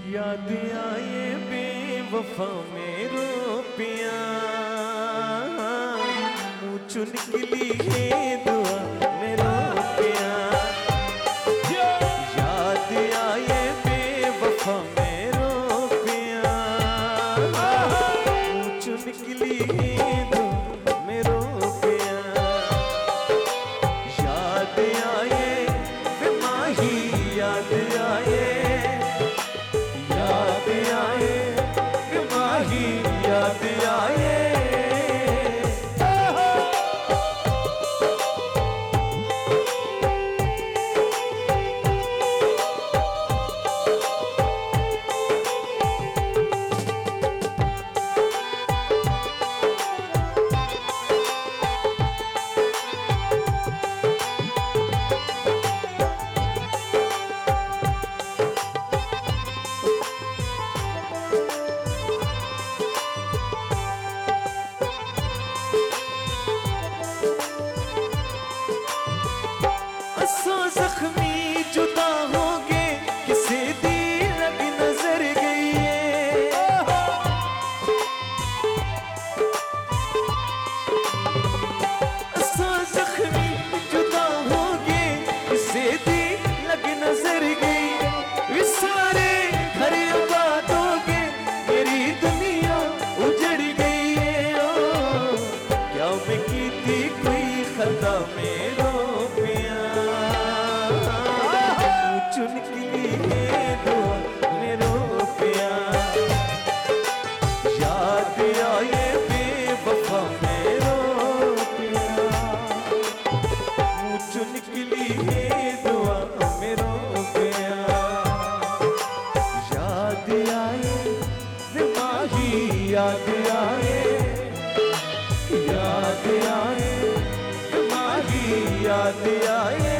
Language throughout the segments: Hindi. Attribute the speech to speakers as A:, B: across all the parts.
A: याद आए बेवफा मेरो पिया, मुँह चुन के लिए दुआ मेरो पिया। याद आए बेवफा मेरो पिया, मुँह चुन के लिए दुआ मेरो पिया। याद आए बेमाही, याद आए, याद आए माही, याद आए। जख्मी जुदा हो गए, किसे दी लग नजर गई है। जख्मी जुदा हो गए, किसे दी लग नजर गई। विसारे घर आबाद हो गए, मेरी दुनिया उजड़ गई है। क्या मैं की थी कोई खता मेरो पिया, चुन के लिए दुआ मेरो पिया। याद आए बेवफा मेरो पिया, चुन के लिए दुआ मेरो पिया। याद आए बेमाही, याद आए, याद आए बेमाही, याद आए।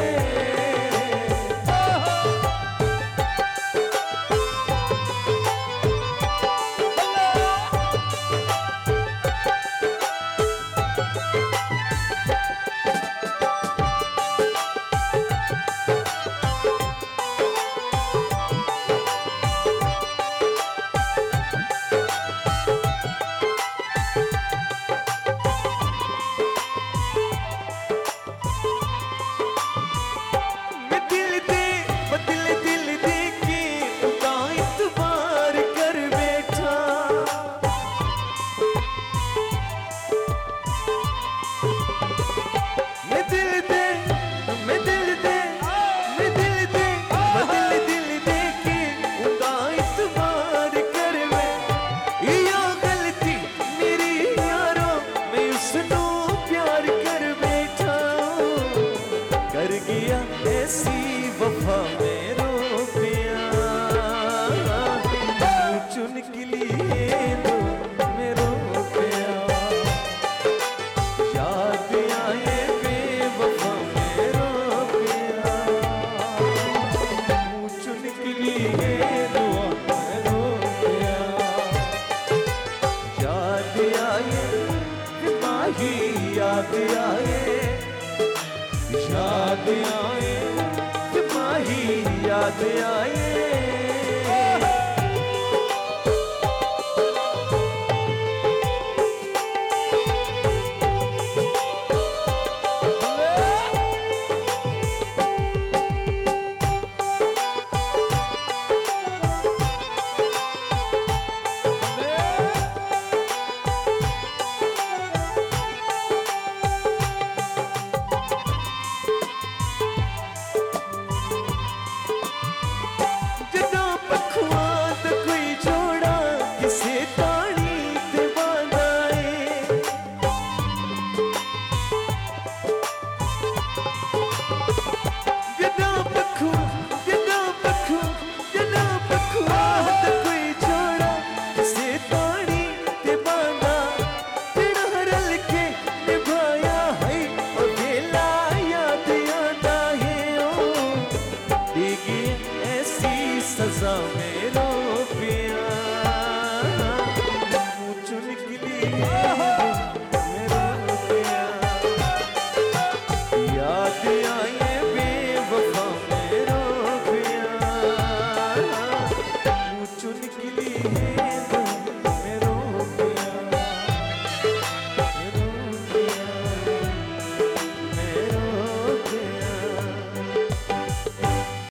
A: ऐसी वफा मेरो पिया, चुन के लिए दो मेरो पिया। याद आए बेवफा मेरो पिया, चुन के लिए दो मेरो पिया। याद आए माही, याद आए, याद आए माही, याद आए। सजा मेरो